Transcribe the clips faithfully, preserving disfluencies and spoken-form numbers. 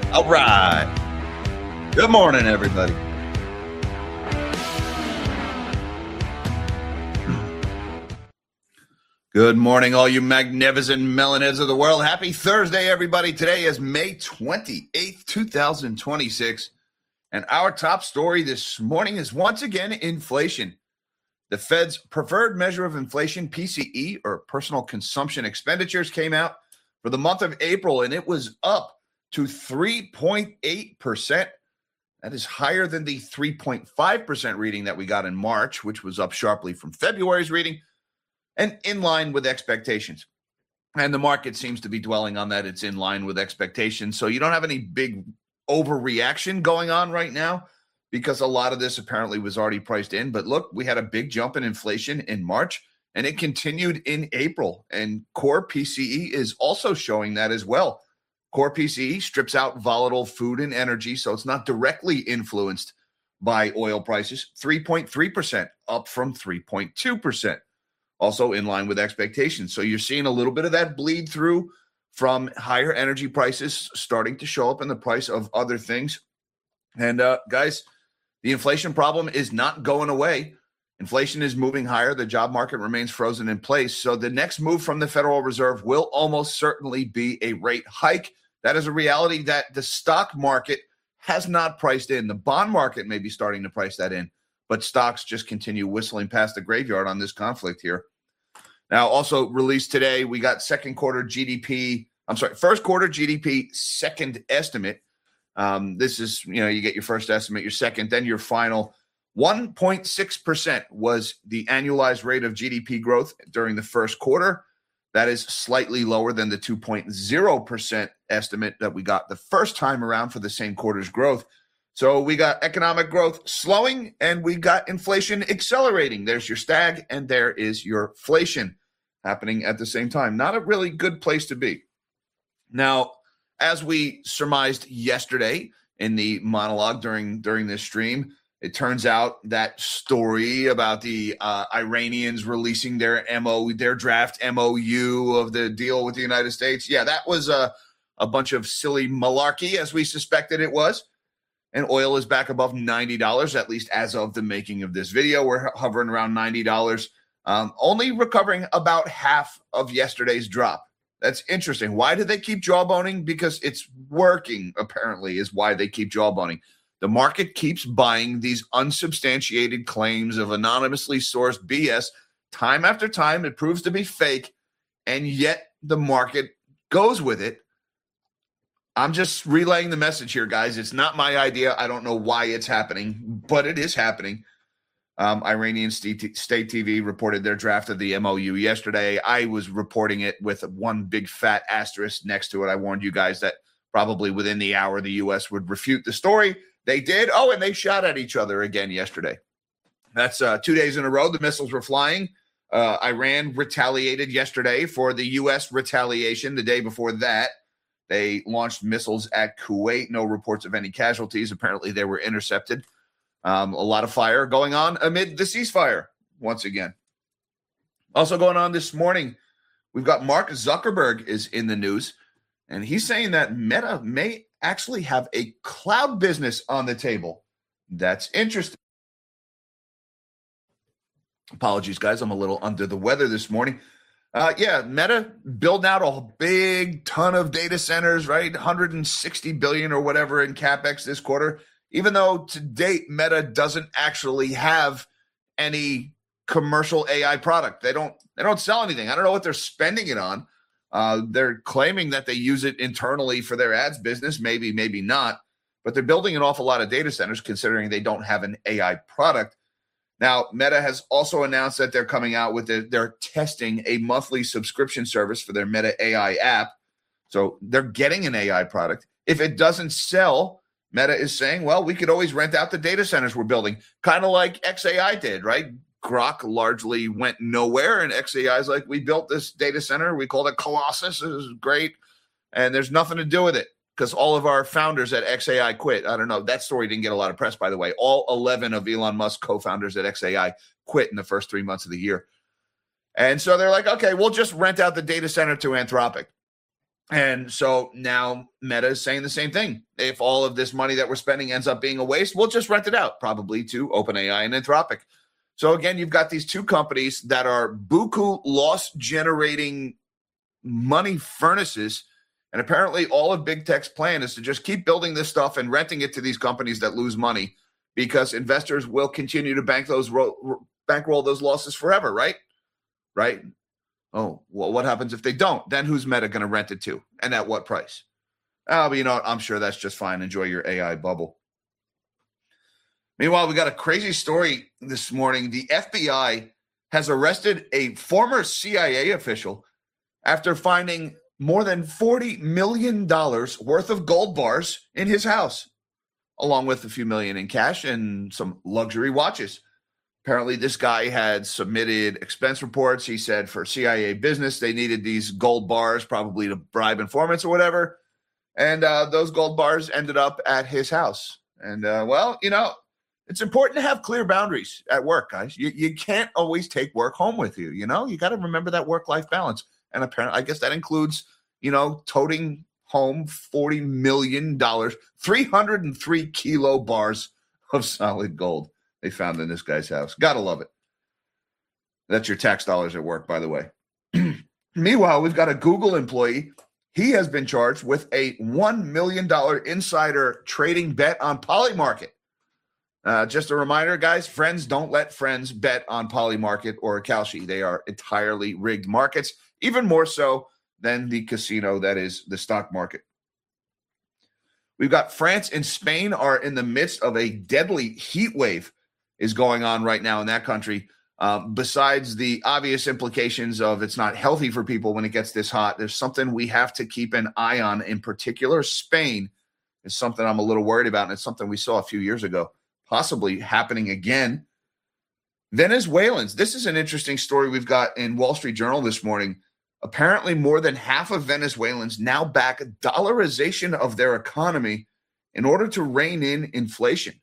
All right. Good morning, everybody. Good morning, all you magnificent melonheads of the world. Happy Thursday, everybody. Today is May twenty-eighth, twenty twenty-six. And our top story this morning is once again inflation. The Fed's preferred measure of inflation, P C E, or personal consumption expenditures, came out for the month of April, and it was up to three point eight percent. That is higher than the three point five percent reading that we got in March, which was up sharply from February's reading, and in line with expectations. And the market seems to be dwelling on that. It's in line with expectations. So you don't have any big overreaction going on right now because a lot of this apparently was already priced in. But look, we had a big jump in inflation in March, and it continued in April. And core P C E is also showing that as well. Core P C E strips out volatile food and energy, so it's not directly influenced by oil prices. three point three percent, up from three point two percent. Also in line with expectations. So you're seeing a little bit of that bleed through from higher energy prices starting to show up in the price of other things. And uh, guys, the inflation problem is not going away. Inflation is moving higher. The job market remains frozen in place. So the next move from the Federal Reserve will almost certainly be a rate hike. That is a reality that the stock market has not priced in. The bond market may be starting to price that in, but stocks just continue whistling past the graveyard on this conflict here. Now, also released today, we got second quarter G D P. I'm sorry, first quarter G D P second estimate. Um, this is, you know, you get your first estimate, your second, then your final. one point six percent was the annualized rate of G D P growth during the first quarter. That is slightly lower than the two point zero percent estimate that we got the first time around for the same quarter's growth. So we got economic growth slowing and we got inflation accelerating. There's your stag and there is your inflation happening at the same time. Not a really good place to be. Now, as we surmised yesterday in the monologue during, during this stream, it turns out that story about the uh, Iranians releasing their M O, their draft M O U of the deal with the United States. Yeah, that was a, a bunch of silly malarkey, as we suspected it was. And oil is back above ninety dollars, at least as of the making of this video. We're hovering around ninety dollars, um, only recovering about half of yesterday's drop. That's interesting. Why do they keep jawboning? Because it's working, apparently, is why they keep jawboning. The market keeps buying these unsubstantiated claims of anonymously sourced B S time after time. It proves to be fake, and yet the market goes with it. I'm just relaying the message here, guys. It's not my idea. I don't know why it's happening, but it is happening. Um, Iranian State T V reported their draft of the M O U yesterday. I was reporting it with one big fat asterisk next to it. I warned you guys that probably within the hour the U S would refute the story. They did. Oh, and they shot at each other again yesterday. That's uh, two days in a row. The missiles were flying. Uh, Iran retaliated yesterday for the U S retaliation the day before that. They launched missiles at Kuwait. No reports of any casualties. Apparently, they were intercepted. Um, a lot of fire going on amid the ceasefire once again. Also going on this morning, we've got Mark Zuckerberg is in the news, and he's saying that Meta may actually have a cloud business on the table. That's interesting. Apologies, guys. I'm a little under the weather this morning. Uh, yeah, Meta building out a big ton of data centers, right? one hundred sixty billion dollars or whatever in CapEx this quarter, even though to date Meta doesn't actually have any commercial A I product. They don't they don't sell anything. I don't know what they're spending it on. Uh, they're claiming that they use it internally for their ads business. Maybe, maybe not. But they're building an awful lot of data centers considering they don't have an A I product. Now, Meta has also announced that they're coming out with it. They're testing a monthly subscription service for their Meta A I app. So they're getting an A I product. If it doesn't sell, Meta is saying, well, we could always rent out the data centers we're building, kind of like X A I did, right? Grok largely went nowhere, and X A I is like, we built this data center. We called it Colossus. It was great, and there's nothing to do with it because all of our founders at X A I quit. I don't know. That story didn't get a lot of press, by the way. All eleven of Elon Musk's co-founders at X A I quit in the first three months of the year. And so they're like, okay, we'll just rent out the data center to Anthropic. And so now Meta is saying the same thing. If all of this money that we're spending ends up being a waste, we'll just rent it out, probably to OpenAI and Anthropic. So again, you've got these two companies that are buku loss-generating money furnaces. And apparently all of big tech's plan is to just keep building this stuff and renting it to these companies that lose money because investors will continue to bank those ro- bankroll those losses forever, right? Right? Oh, well, what happens if they don't? Then who's Meta going to rent it to? And at what price? Oh, but you know what? I'm sure that's just fine. Enjoy your A I bubble. Meanwhile, we got a crazy story this morning. The F B I has arrested a former C I A official after finding more than forty million dollars worth of gold bars in his house, along with a few million in cash and some luxury watches. Apparently, this guy had submitted expense reports. He said for C I A business, they needed these gold bars, probably to bribe informants or whatever. And uh, those gold bars ended up at his house. And, uh, well, you know, it's important to have clear boundaries at work, guys. You, you can't always take work home with you, you know? You got to remember that work-life balance. And apparently, I guess that includes, you know, toting home forty million dollars, three hundred three kilo bars of solid gold they found in this guy's house. Gotta love it. That's your tax dollars at work, by the way. Meanwhile, we've got a Google employee. He has been charged with a one million dollars insider trading bet on Polymarket. Uh, just a reminder, guys, friends don't let friends bet on Polymarket or Kalshi. They are entirely rigged markets, even more so than the casino that is the stock market. We've got France and Spain are in the midst of a deadly heat wave is going on right now in that country. Um, besides the obvious implications of it's not healthy for people when it gets this hot, there's something we have to keep an eye on. In particular, Spain is something I'm a little worried about, and it's something we saw a few years ago, possibly happening again. Venezuelans. This is an interesting story we've got in Wall Street Journal this morning. Apparently, more than half of Venezuelans now back dollarization of their economy in order to rein in inflation.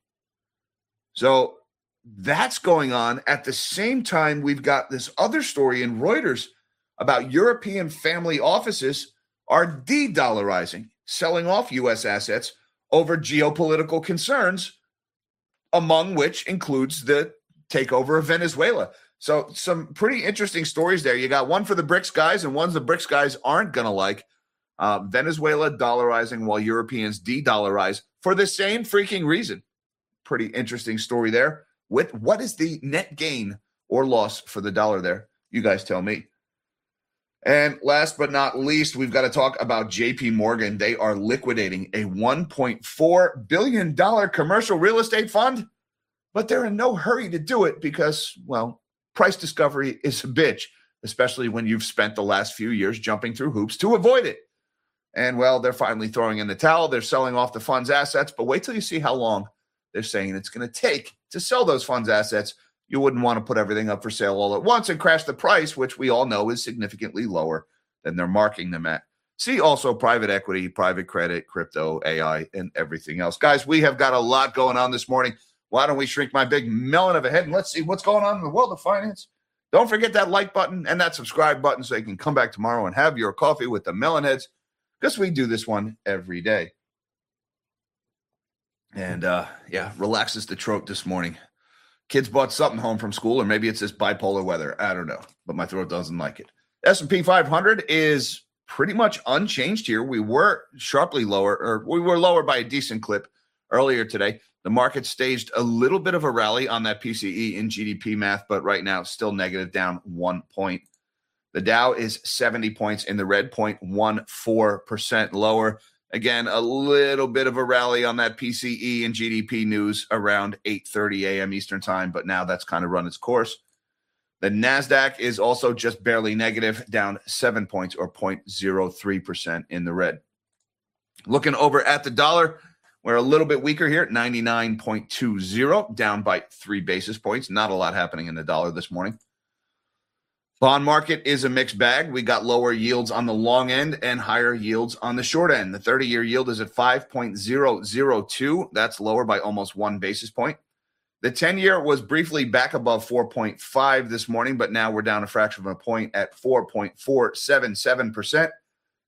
So that's going on. At the same time, we've got this other story in Reuters about European family offices are de-dollarizing, selling off U S assets over geopolitical concerns, among which includes the takeover of Venezuela. So some pretty interesting stories there. You got one for the BRICS guys and ones the BRICS guys aren't going to like. Uh, Venezuela dollarizing while Europeans de-dollarize for the same freaking reason. Pretty interesting story there. With what is the net gain or loss for the dollar there? You guys tell me. And last but not least, we've got to talk about J P Morgan. They are liquidating a one point four billion dollars commercial real estate fund, but they're in no hurry to do it because, well, price discovery is a bitch, especially when you've spent the last few years jumping through hoops to avoid it. And, well, they're finally throwing in the towel. They're selling off the fund's assets, but wait till you see how long they're saying it's going to take to sell those funds' assets. You wouldn't want to put everything up for sale all at once and crash the price, which we all know is significantly lower than they're marking them at. See also private equity, private credit, crypto, A I, and everything else. Guys, we have got a lot going on this morning. Why don't we shrink my big melon of a head and let's see what's going on in the world of finance. Don't forget that like button and that subscribe button so you can come back tomorrow and have your coffee with the melon heads, because we do this one every day. And, uh, yeah, relaxes the throat this morning. Kids bought something home from school, or maybe it's this bipolar weather. I don't know, but my throat doesn't like it. S and P five hundred is pretty much unchanged here. We were sharply lower, or we were lower by a decent clip earlier today. The market staged a little bit of a rally on that P C E in G D P math, but right now still negative, down one point. The Dow is seventy points in the red, zero point one four percent lower. Again, a little bit of a rally on that P C E and G D P news around eight thirty a.m. Eastern time, but now that's kind of run its course. The NASDAQ is also just barely negative, down seven points or zero point zero three percent in the red. Looking over at the dollar, we're a little bit weaker here at ninety-nine point two zero, down by three basis points. Not a lot happening in the dollar this morning. Bond market is a mixed bag. We got lower yields on the long end and higher yields on the short end. The thirty-year yield is at five point zero zero two. That's lower by almost one basis point. The ten-year was briefly back above four point five this morning, but now we're down a fraction of a point at four point four seven seven percent.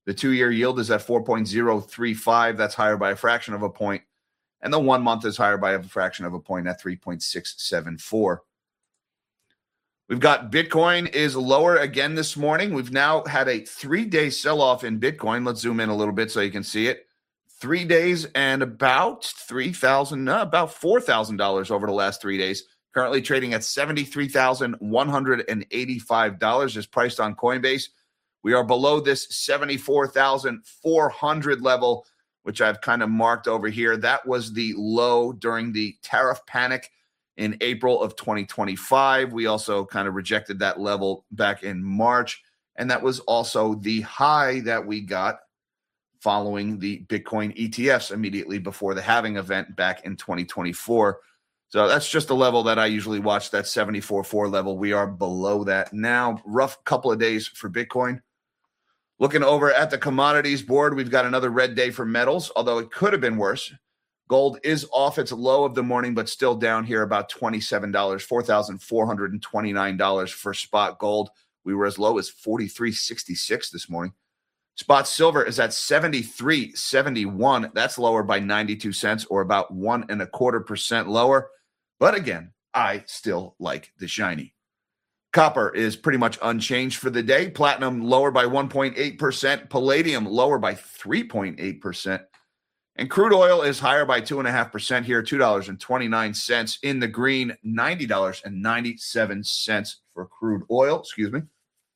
The two-year yield is at four point oh three five. That's higher by a fraction of a point. And the one month is higher by a fraction of a point at three point six seven four. We've got Bitcoin is lower again this morning. We've now had a three-day sell-off in Bitcoin. Let's zoom in a little bit so you can see it. Three days and about three thousand dollars, uh, about four thousand dollars over the last three days. Currently trading at seventy-three thousand one hundred eighty-five dollars is priced on Coinbase. We are below this seventy-four thousand four hundred level, which I've kind of marked over here. That was the low during the tariff panic in April of twenty twenty-five. We also kind of rejected that level back in March. And that was also the high that we got following the Bitcoin E T Fs immediately before the halving event back in twenty twenty-four. So that's just the level that I usually watch, that seventy-four point four level. We are below that now. Rough couple of days for Bitcoin. Looking over at the commodities board, we've got another red day for metals, although it could have been worse. Gold is off its low of the morning, but still down here about twenty-seven dollars, four thousand four hundred twenty-nine dollars for spot gold. We were as low as forty-three sixty-six this morning. Spot silver is at seventy-three seventy-one. That's lower by ninety-two cents, or about one and a quarter percent lower. But again, I still like the shiny. Copper is pretty much unchanged for the day. Platinum lower by one point eight percent. Palladium lower by three point eight percent. And crude oil is higher by two point five percent here, two dollars and twenty-nine cents in the green, ninety dollars and ninety-seven cents for crude oil. Excuse me.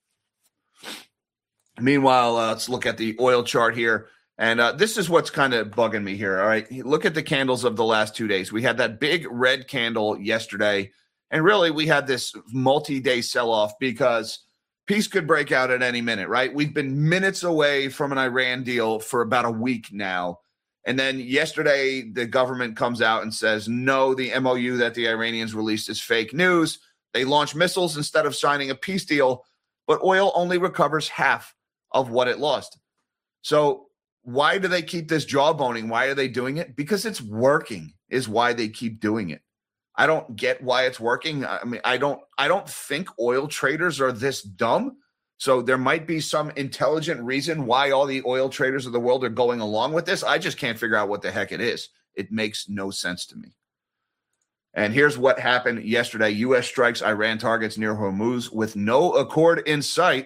Meanwhile, uh, let's look at the oil chart here. And uh, this is what's kind of bugging me here, all right? Look at the candles of the last two days. We had that big red candle yesterday. And really, we had this multi-day sell-off because peace could break out at any minute, right? We've been minutes away from an Iran deal for about a week now. And then yesterday, the government comes out and says, no, the M O U that the Iranians released is fake news. They launch missiles instead of signing a peace deal, but oil only recovers half of what it lost. So why do they keep this jawboning? Why are they doing it? Because it's working is why they keep doing it. I don't get why it's working. I mean, I don't I don't think oil traders are this dumb. So there might be some intelligent reason why all the oil traders of the world are going along with this. I just can't figure out what the heck it is. It makes no sense to me. And here's what happened yesterday. U S strikes Iran targets near Hormuz with no accord in sight.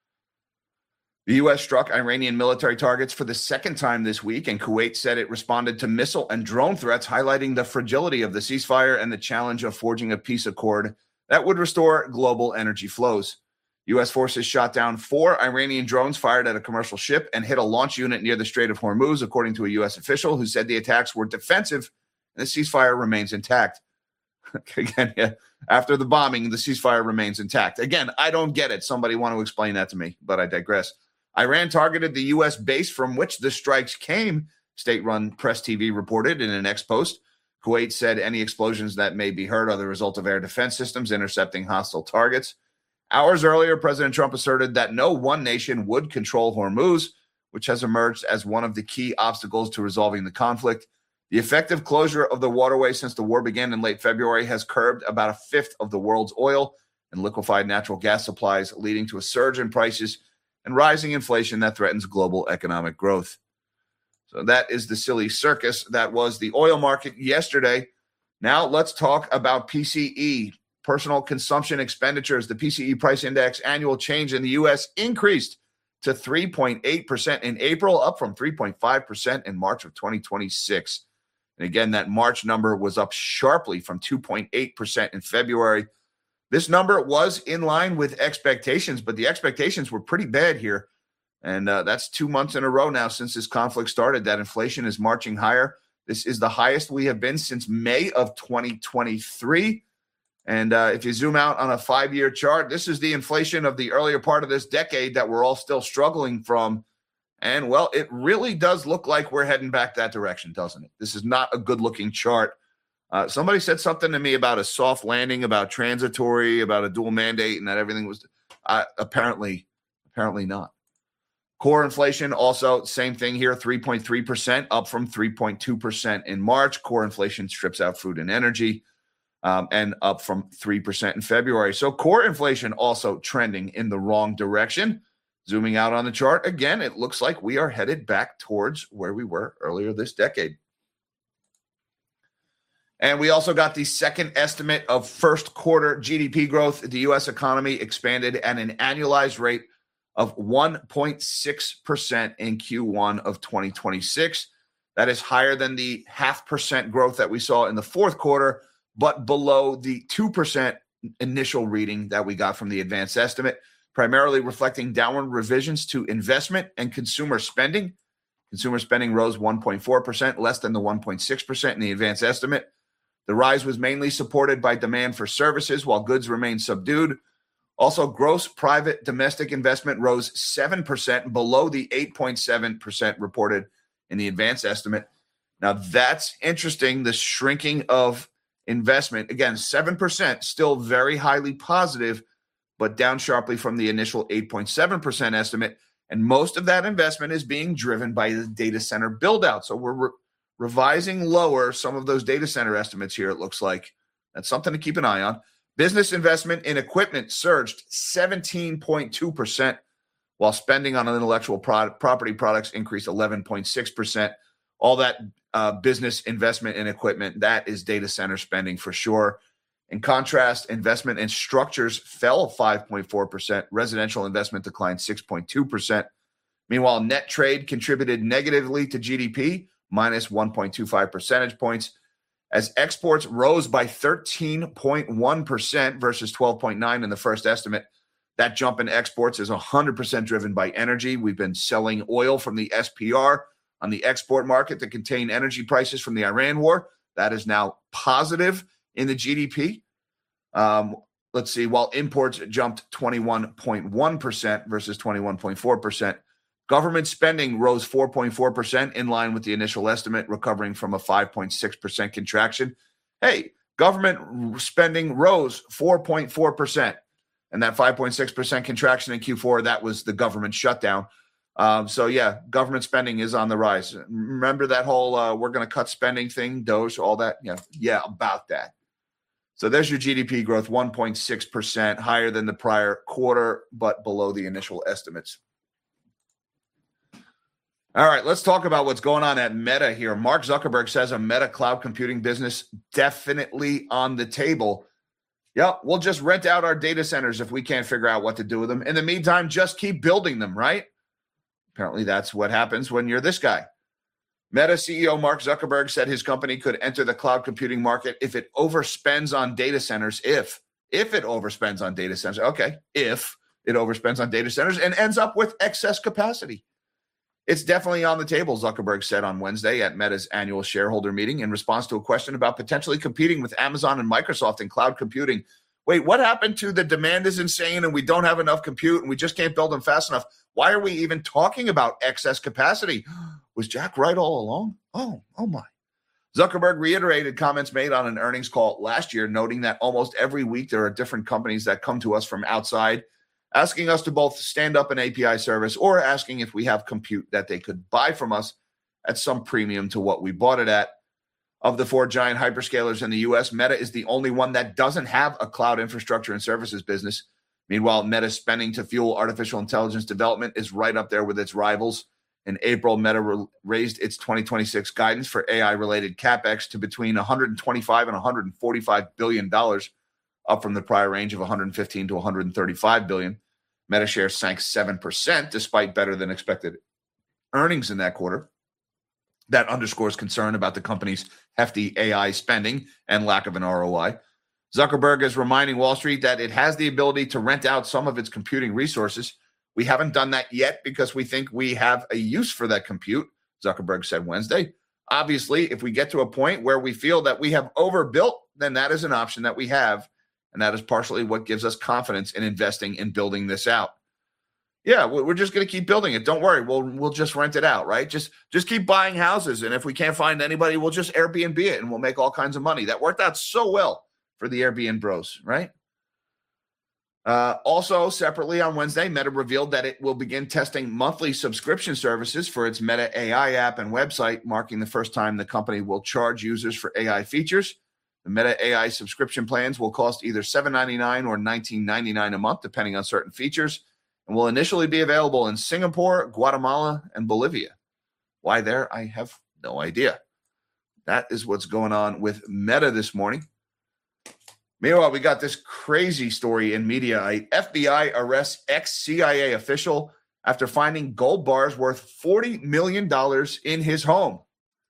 The U S struck Iranian military targets for the second time this week, and Kuwait said it responded to missile and drone threats, highlighting the fragility of the ceasefire and the challenge of forging a peace accord that would restore global energy flows. U S forces shot down four Iranian drones fired at a commercial ship and hit a launch unit near the Strait of Hormuz, according to a U S official who said the attacks were defensive and the ceasefire remains intact. Again, yeah, after the bombing, the ceasefire remains intact. Again, I don't get it. Somebody want to explain that to me, but I digress. Iran targeted the U S base from which the strikes came, state-run Press T V reported in an X post. Kuwait said any explosions that may be heard are the result of air defense systems intercepting hostile targets. Hours earlier, President Trump asserted that no one nation would control Hormuz, which has emerged as one of the key obstacles to resolving the conflict. The effective closure of the waterway since the war began in late February has curbed about a fifth of the world's oil and liquefied natural gas supplies, leading to a surge in prices and rising inflation that threatens global economic growth. So that is the silly circus that was the oil market yesterday. Now let's talk about P C E, personal consumption expenditures. The P C E price index annual change in the U S increased to three point eight percent in April, up from three point five percent in March of twenty twenty-six. And again, that March number was up sharply from two point eight percent in February. This number was in line with expectations, but the expectations were pretty bad here. And uh, that's two months in a row now since this conflict started that inflation is marching higher. This is the highest we have been since May of twenty twenty-three. And uh, if you zoom out on a five-year chart, this is the inflation of the earlier part of this decade that we're all still struggling from. And, well, it really does look like we're heading back that direction, doesn't it? This is not a good-looking chart. Uh, somebody said something to me about a soft landing, about transitory, about a dual mandate, and that everything was uh, apparently, apparently not. Core inflation, also same thing here, three point three percent, up from three point two percent in March. Core inflation strips out food and energy, um, and up from three percent in February. So core inflation also trending in the wrong direction. Zooming out on the chart, again, it looks like we are headed back towards where we were earlier this decade. And we also got the second estimate of first quarter G D P growth. The U S economy expanded at an annualized rate of one point six percent in Q one of twenty twenty-six. That is higher than the half percent growth that we saw in the fourth quarter, but below the two percent initial reading that we got from the advanced estimate, primarily reflecting downward revisions to investment and consumer spending. Consumer spending rose one point four percent, less than the one point six percent in the advanced estimate. The rise was mainly supported by demand for services, while goods remained subdued. Also, gross private domestic investment rose seven percent, below the eight point seven percent reported in the advanced estimate. Now, that's interesting, the shrinking of investment. Again, seven percent, still very highly positive, but down sharply from the initial eight point seven percent estimate. And most of that investment is being driven by the data center build-out. So we're re- revising lower some of those data center estimates here, it looks like. That's something to keep an eye on. Business investment in equipment surged seventeen point two percent, while spending on intellectual pro- property products increased eleven point six percent. All that uh, business investment in equipment, that is data center spending for sure. In contrast, investment in structures fell five point four percent. Residential investment declined six point two percent. Meanwhile, net trade contributed negatively to G D P, minus one point two five percentage points, as exports rose by thirteen point one percent versus twelve point nine in the first estimate. That jump in exports is one hundred percent driven by energy. We've been selling oil from the S P R on the export market to contain energy prices from the Iran war. That is now positive in the G D P. Um, let's see, while imports jumped twenty-one point one percent versus twenty-one point four percent. Government spending rose four point four percent, in line with the initial estimate, recovering from a five point six percent contraction. Hey, government spending rose four point four percent. And that five point six percent contraction in Q four, that was the government shutdown. Um, so, yeah, government spending is on the rise. Remember that whole uh, we're going to cut spending thing, Doge, all that? Yeah, yeah, about that. So there's your G D P growth, one point six percent, higher than the prior quarter, but below the initial estimates. All right, let's talk about what's going on at Meta here. Mark Zuckerberg says a Meta cloud computing business definitely on the table. Yep, we'll just rent out our data centers if we can't figure out what to do with them. In the meantime, just keep building them, right? Apparently that's what happens when you're this guy. Meta C E O Mark Zuckerberg said his company could enter the cloud computing market if it overspends on data centers. If, if it overspends on data centers. Okay, if it overspends on data centers and ends up with excess capacity. It's definitely on the table, Zuckerberg said on Wednesday at Meta's annual shareholder meeting in response to a question about potentially competing with Amazon and Microsoft in cloud computing. Wait, what happened to the demand is insane and we don't have enough compute and we just can't build them fast enough? Why are we even talking about excess capacity? Was Jack right all along? Oh, oh my. Zuckerberg reiterated comments made on an earnings call last year, noting that almost every week there are different companies that come to us from outside, asking us to both stand up an A P I service or asking if we have compute that they could buy from us at some premium to what we bought it at. Of the four giant hyperscalers in the U S, Meta is the only one that doesn't have a cloud infrastructure and services business. Meanwhile, Meta's spending to fuel artificial intelligence development is right up there with its rivals. In April, Meta re- raised its twenty twenty-six guidance for A I-related CapEx to between one hundred twenty-five and one hundred forty-five billion dollars, up from the prior range of one hundred fifteen to one hundred thirty-five billion dollars. Meta shares sank seven percent despite better than expected earnings in that quarter. That underscores concern about the company's hefty A I spending and lack of an R O I. Zuckerberg is reminding Wall Street that it has the ability to rent out some of its computing resources. We haven't done that yet because we think we have a use for that compute, Zuckerberg said Wednesday. Obviously, if we get to a point where we feel that we have overbuilt, then that is an option that we have. And that is partially what gives us confidence in investing in building this out. Yeah, we're just going to keep building it. Don't worry. We'll we'll just rent it out, right? Just just keep buying houses. And if we can't find anybody, we'll just Airbnb it and we'll make all kinds of money. That worked out so well for the Airbnb bros, right? Uh, also, separately on Wednesday, Meta revealed that it will begin testing monthly subscription services for its Meta A I app and website, marking the first time the company will charge users for A I features. The Meta A I subscription plans will cost either seven dollars and ninety-nine cents or nineteen dollars and ninety-nine cents a month, depending on certain features, and will initially be available in Singapore, Guatemala, and Bolivia. Why there? I have no idea. That is what's going on with Meta this morning. Meanwhile, we got this crazy story in Mediaite. F B I arrests ex-C I A official after finding gold bars worth forty million dollars in his home.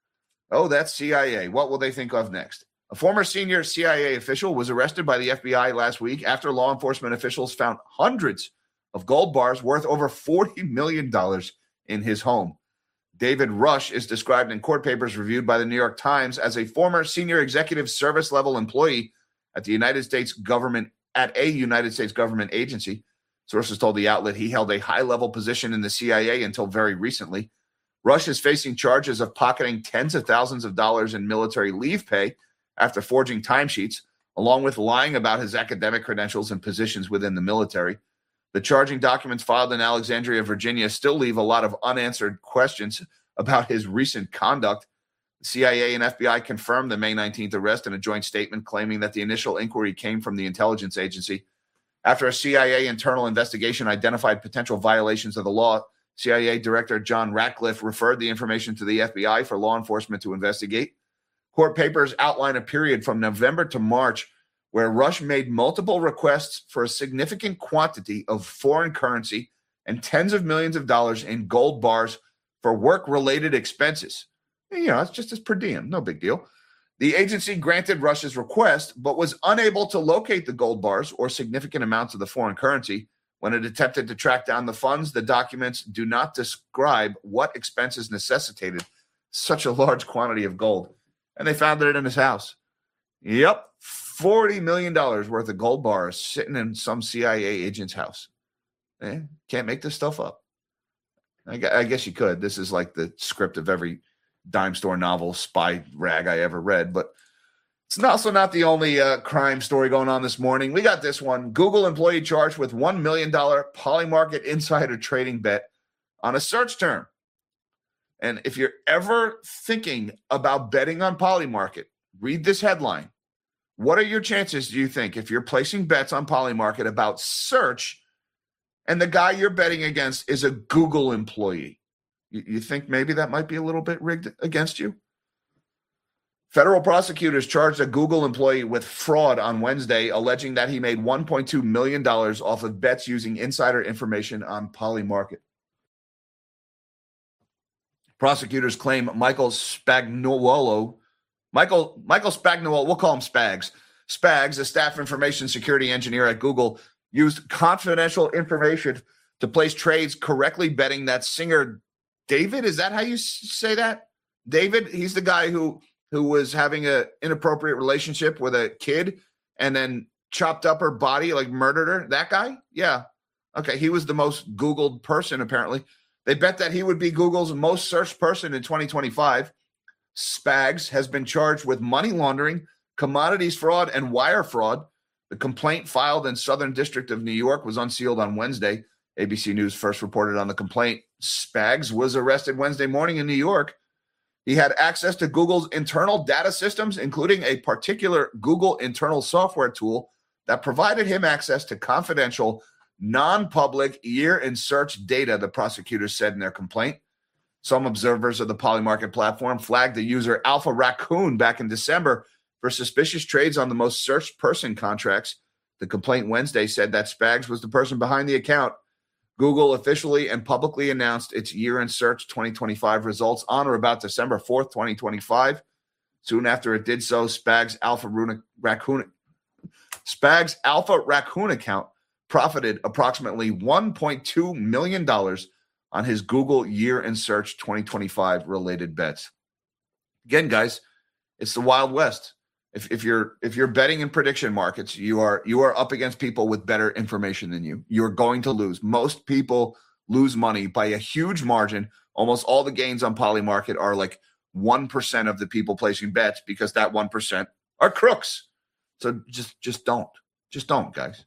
Oh, that's C I A. What will they think of next? A former senior C I A official was arrested by the F B I last week after law enforcement officials found hundreds of gold bars worth over forty million dollars in his home. David Rush is described in court papers reviewed by the New York Times as a former senior executive service level employee at the United States government, at a United States government agency. Sources told the outlet he held a high-level position in the C I A until very recently. Rush is facing charges of pocketing tens of thousands of dollars in military leave pay after forging timesheets, along with lying about his academic credentials and positions within the military. The charging documents filed in Alexandria, Virginia, still leave a lot of unanswered questions about his recent conduct. The C I A and F B I confirmed the May nineteenth arrest in a joint statement, claiming that the initial inquiry came from the intelligence agency. After a C I A internal investigation identified potential violations of the law, C I A Director John Ratcliffe referred the information to the F B I for law enforcement to investigate. Court papers outline a period from November to March where Rush made multiple requests for a significant quantity of foreign currency and tens of millions of dollars in gold bars for work-related expenses. You know, it's just as per diem, no big deal. The agency granted Rush's request, but was unable to locate the gold bars or significant amounts of the foreign currency. When it attempted to track down the funds, the documents do not describe what expenses necessitated such a large quantity of gold. And they found it in his house. Yep, forty million dollars worth of gold bars sitting in some C I A agent's house. Eh, can't make this stuff up. I guess you could. This is like the script of every dime store novel, spy rag I ever read. But it's also not the only uh, crime story going on this morning. We got this one. Google employee charged with one million dollars Polymarket insider trading bet on a search term. And if you're ever thinking about betting on Polymarket, read this headline. What are your chances, do you think, if you're placing bets on Polymarket about search and the guy you're betting against is a Google employee? You, you think maybe that might be a little bit rigged against you? Federal prosecutors charged a Google employee with fraud on Wednesday, alleging that he made one point two million dollars off of bets using insider information on Polymarket. Prosecutors claim Michael Spagnuolo, Michael Michael Spagnuolo, we'll call him Spags. Spags, a staff information security engineer at Google, used confidential information to place trades correctly betting that singer David, is that how you say that? David, he's the guy who who was having an inappropriate relationship with a kid and then chopped up her body, like murdered her. That guy? Yeah. Okay, he was the most Googled person, apparently. They bet that he would be Google's most searched person in twenty twenty-five. Spags has been charged with money laundering, commodities fraud, and wire fraud. The complaint filed in Southern District of New York was unsealed on Wednesday. A B C News first reported on the complaint. Spags was arrested Wednesday morning in New York. He had access to Google's internal data systems, including a particular Google internal software tool that provided him access to confidential, non-public year in search data, the prosecutors said in their complaint. Some observers of the Polymarket platform flagged the user Alpha Raccoon back in December for suspicious trades on the most searched person contracts. The complaint Wednesday said that Spags was the person behind the account. Google officially and publicly announced its year in search twenty twenty-five results on or about December fourth, twenty twenty-five. Soon after it did so, Spags Alpha Raccoon, Spags Alpha Raccoon account profited approximately one point two million dollars on his Google year in search twenty twenty-five related bets. Again, guys, it's the Wild West. If, if you're if you're betting in prediction markets, you are you are up against people with better information than you. You're going to lose. Most people lose money by a huge margin. Almost all the gains on Polymarket are like one percent of the people placing bets because that one percent are crooks. So just just don't. Just don't, guys.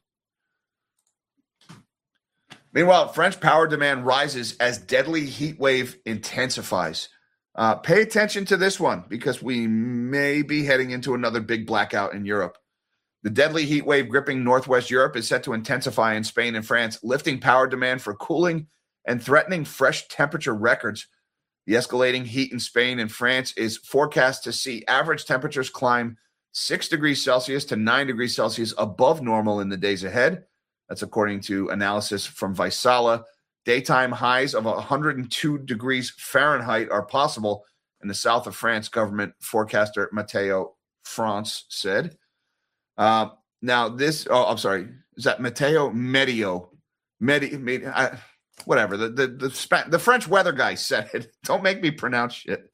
Meanwhile, French power demand rises as deadly heat wave intensifies. Uh, pay attention to this one because we may be heading into another big blackout in Europe. The deadly heat wave gripping Northwest Europe is set to intensify in Spain and France, lifting power demand for cooling and threatening fresh temperature records. The escalating heat in Spain and France is forecast to see average temperatures climb six degrees Celsius to nine degrees Celsius above normal in the days ahead. That's according to analysis from Vaisala. Daytime highs of one hundred two degrees Fahrenheit are possible in the south of France, government forecaster Matteo France said. Uh, now this, oh, I'm sorry, is that Matteo Medio? Medi, Medi I, whatever, the, the, the, Sp- the French weather guy said it. Don't make me pronounce shit.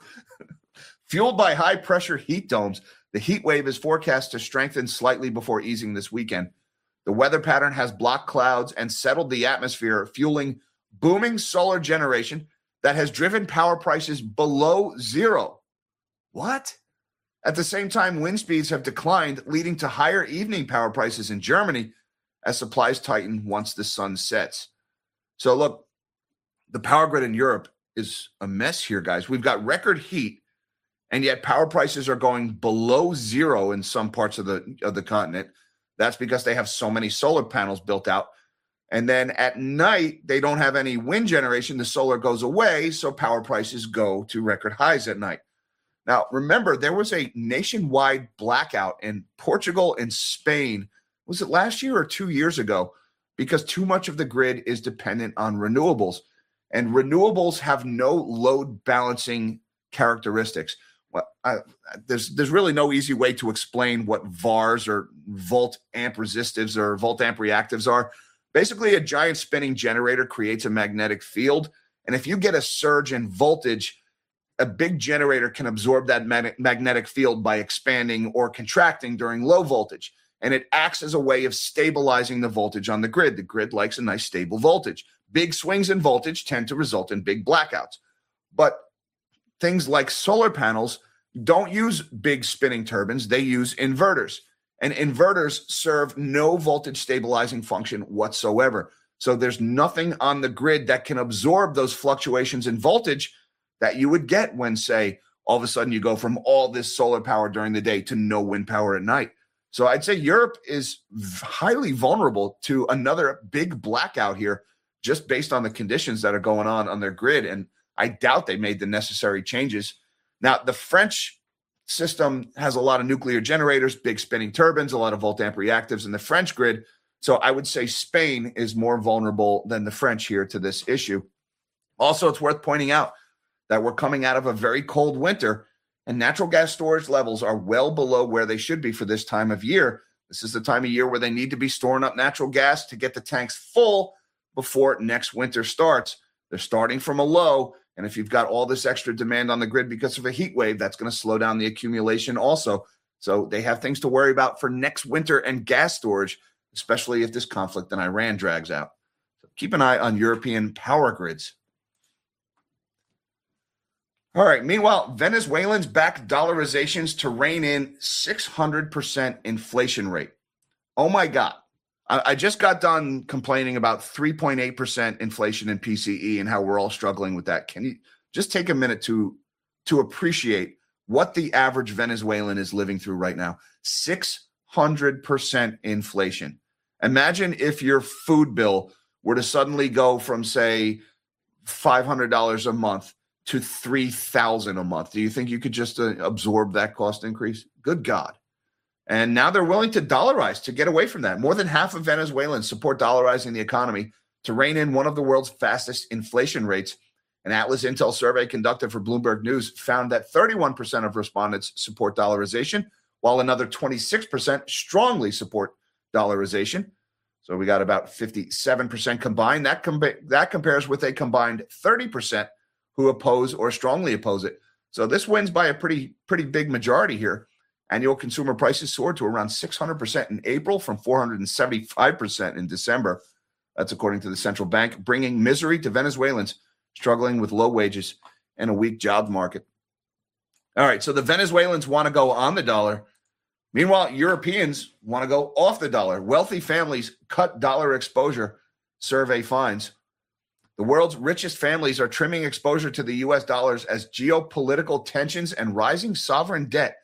Fueled by high-pressure heat domes, the heat wave is forecast to strengthen slightly before easing this weekend. The weather pattern has blocked clouds and settled the atmosphere, fueling booming solar generation that has driven power prices below zero. What? At the same time, wind speeds have declined, leading to higher evening power prices in Germany as supplies tighten once the sun sets. So look, the power grid in Europe is a mess here, guys. We've got record heat, and yet power prices are going below zero in some parts of the of the continent. That's because they have so many solar panels built out. And then at night, they don't have any wind generation. The solar goes away, so power prices go to record highs at night. Now, remember, there was a nationwide blackout in Portugal and Spain. Was it last year or two years ago? Because too much of the grid is dependent on renewables. And renewables have no load balancing characteristics. Well, I, there's there's really no easy way to explain what V A Rs or volt amp resistives or volt amp reactives are. Basically, a giant spinning generator creates a magnetic field. And if you get a surge in voltage, a big generator can absorb that mag- magnetic field by expanding or contracting during low voltage. And it acts as a way of stabilizing the voltage on the grid. The grid likes a nice stable voltage. Big swings in voltage tend to result in big blackouts. But things like solar panels don't use big spinning turbines. They use inverters. And inverters serve no voltage stabilizing function whatsoever. So there's nothing on the grid that can absorb those fluctuations in voltage that you would get when, say, all of a sudden you go from all this solar power during the day to no wind power at night. So I'd say Europe is highly vulnerable to another big blackout here just based on the conditions that are going on on their grid. And I doubt they made the necessary changes. Now, the French system has a lot of nuclear generators, big spinning turbines, a lot of volt amp reactives in the French grid. So I would say Spain is more vulnerable than the French here to this issue. Also, it's worth pointing out that we're coming out of a very cold winter, and natural gas storage levels are well below where they should be for this time of year. This is the time of year where they need to be storing up natural gas to get the tanks full before next winter starts. They're starting from a low, and if you've got all this extra demand on the grid because of a heat wave, that's going to slow down the accumulation also. So they have things to worry about for next winter and gas storage, especially if this conflict in Iran drags out. So keep an eye on European power grids. All right. Meanwhile, Venezuelans back dollarizations to rein in six hundred percent inflation rate. Oh, my God. I, I just got done complaining about three point eight percent inflation in P C E and how we're all struggling with that. Can you just take a minute to, to appreciate what the average Venezuelan is living through right now? six hundred percent inflation. Imagine if your food bill were to suddenly go from, say, five hundred dollars a month to three thousand dollars a month. Do you think you could just uh, absorb that cost increase? Good God. And now they're willing to dollarize to get away from that. More than half of Venezuelans support dollarizing the economy to rein in one of the world's fastest inflation rates. An Atlas Intel survey conducted for Bloomberg News found that thirty-one percent of respondents support dollarization, while another twenty-six percent strongly support dollarization. So we got about fifty-seven percent combined. That, com- that compares with a combined thirty percent who oppose or strongly oppose it. So this wins by a pretty, pretty big majority here. Annual consumer prices soared to around six hundred percent in April from four hundred seventy-five percent in December. That's according to the central bank, bringing misery to Venezuelans struggling with low wages and a weak job market. All right, so the Venezuelans want to go on the dollar. Meanwhile, Europeans want to go off the dollar. Wealthy families cut dollar exposure, survey finds. The world's richest families are trimming exposure to the U S dollars as geopolitical tensions and rising sovereign debt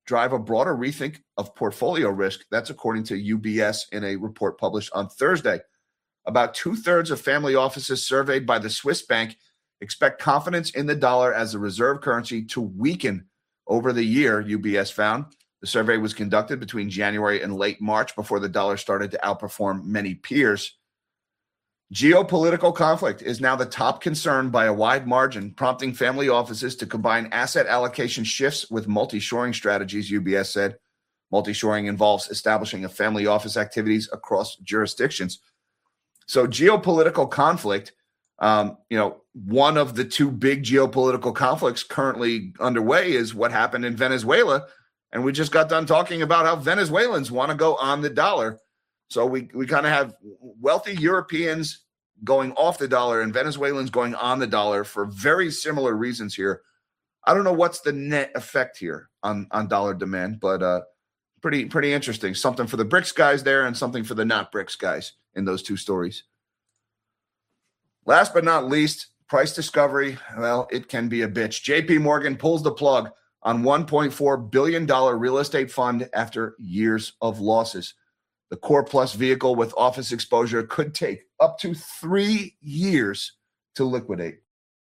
drive a broader rethink of portfolio risk. That's according to U B S in a report published on Thursday. About two-thirds of family offices surveyed by the Swiss bank expect confidence in the dollar as a reserve currency to weaken over the year, U B S found. The survey was conducted between January and late March before the dollar started to outperform many peers. Geopolitical conflict is now the top concern by a wide margin, prompting family offices to combine asset allocation shifts with multi-shoring strategies, U B S said. Multi-shoring involves establishing a family office activities across jurisdictions. So geopolitical conflict, um, you know, one of the two big geopolitical conflicts currently underway is what happened in Venezuela. And we just got done talking about how Venezuelans want to go on the dollar. So we, we kind of have wealthy Europeans going off the dollar and Venezuelans going on the dollar for very similar reasons here. I don't know what's the net effect here on, on dollar demand, but uh, pretty pretty interesting. Something for the BRICS guys there and something for the not BRICS guys in those two stories. Last but not least, price discovery. Well, it can be a bitch. J P Morgan pulls the plug on one point four billion dollars real estate fund after years of losses. The Core Plus vehicle with office exposure could take up to three years to liquidate.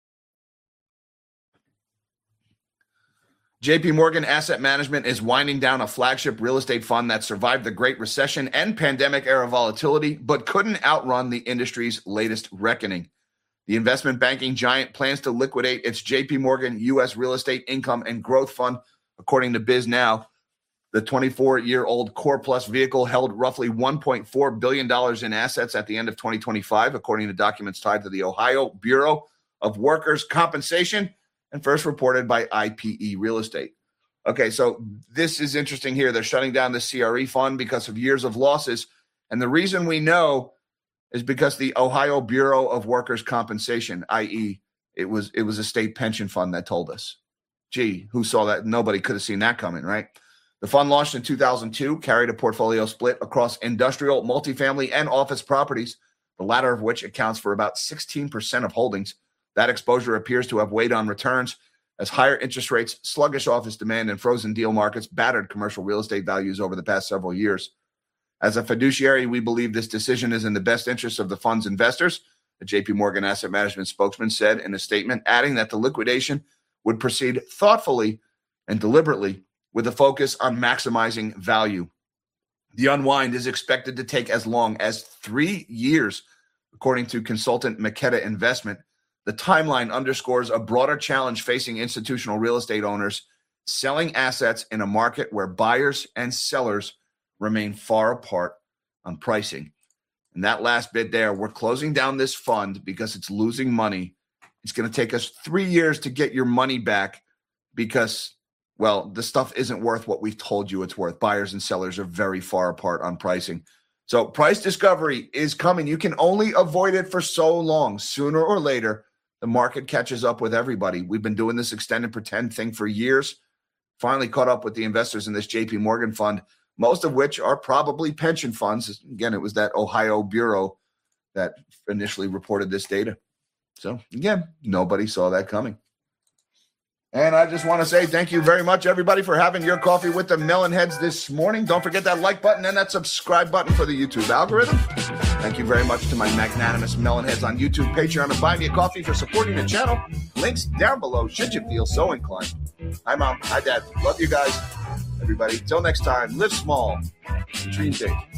J P Morgan Asset Management is winding down a flagship real estate fund that survived the Great Recession and pandemic-era volatility, but couldn't outrun the industry's latest reckoning. The investment banking giant plans to liquidate its J P Morgan U S Real Estate Income and Growth Fund, according to BizNow. The twenty-four-year-old Core Plus vehicle held roughly one point four billion dollars in assets at the end of twenty twenty-five, according to documents tied to the Ohio Bureau of Workers' Compensation and first reported by I P E Real Estate. Okay, so this is interesting here. They're shutting down the C R E fund because of years of losses. And the reason we know is because the Ohio Bureau of Workers' Compensation, that is, it was it was a state pension fund that told us. Gee, who saw that? Nobody could have seen that coming, right? The fund launched in two thousand two, carried a portfolio split across industrial, multifamily, and office properties, the latter of which accounts for about sixteen percent of holdings. That exposure appears to have weighed on returns as higher interest rates, sluggish office demand, and frozen deal markets battered commercial real estate values over the past several years. As a fiduciary, we believe this decision is in the best interest of the fund's investors, the J P Morgan Asset Management spokesman said in a statement, adding that the liquidation would proceed thoughtfully and deliberately with a focus on maximizing value. The unwind is expected to take as long as three years, according to consultant Makeda Investment. The timeline underscores a broader challenge facing institutional real estate owners selling assets in a market where buyers and sellers remain far apart on pricing. And that last bit there, we're closing down this fund because it's losing money. It's going to take us three years to get your money back because, well, the stuff isn't worth what we've told you it's worth. Buyers and sellers are very far apart on pricing. So price discovery is coming. You can only avoid it for so long. Sooner or later, the market catches up with everybody. We've been doing this extend and pretend thing for years. Finally caught up with the investors in this J P Morgan fund, most of which are probably pension funds. Again, it was that Ohio Bureau that initially reported this data. So again, nobody saw that coming. And I just want to say thank you very much, everybody, for having your coffee with the Melonheads this morning. Don't forget that like button and that subscribe button for the YouTube algorithm. Thank you very much to my magnanimous Melonheads on YouTube, Patreon, and Buy Me a Coffee for supporting the channel. Links down below should you feel so inclined. Hi, Mom. Hi, Dad. Love you guys. Everybody, till next time, live small, dream big.